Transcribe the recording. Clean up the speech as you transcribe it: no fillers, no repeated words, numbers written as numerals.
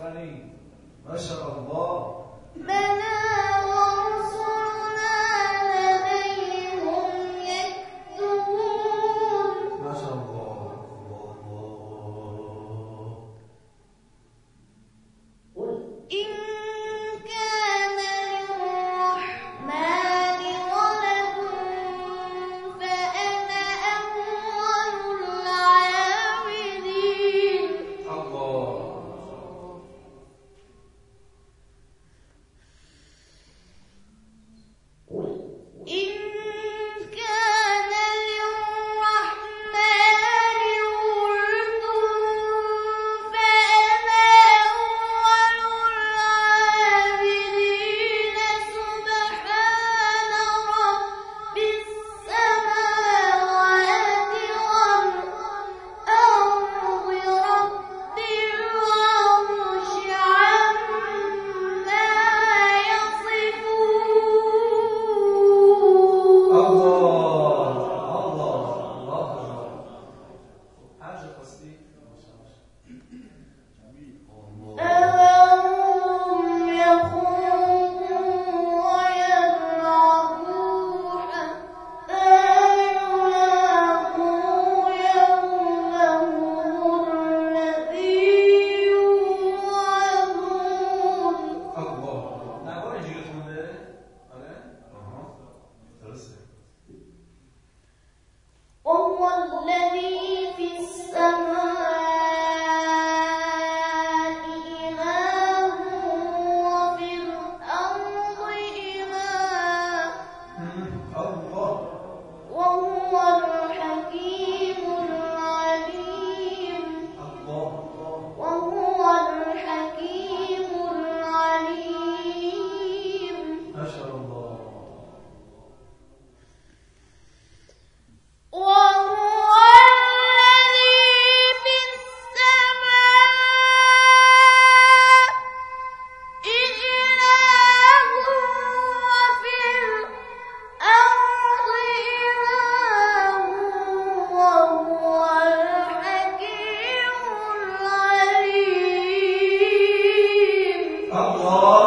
عليم. ما شاء الله. بلى ورسلنا لديهم يكتبون. ما شاء الله. قل إن كان للرحمن ولد فأنا أول العابدين. الله. قل إن كان للرحمن ولد فأنا أول العابدين. سبحان رب السماوات والأرض رب العرش عما يصفون. الله الله الله. حاجة قصدي. أَوَهُمْ يَخُوضُونَ وَيَلْعَبُوا حَتَّى يُلاقُوا يَوْمَهُمُ الَّذِي يُوعَدُونَ. الله. Agora diga tudo, né? Olha. Trouxe. وهو الذي في السماء إله وفي الأرض إله الله. وهو الحكيم العليم. الله. وهو الحكيم العليم. ما شاء الله. وهو الذي في السماء إله وفي الأرض إله وهو الحكيم العليم. الله.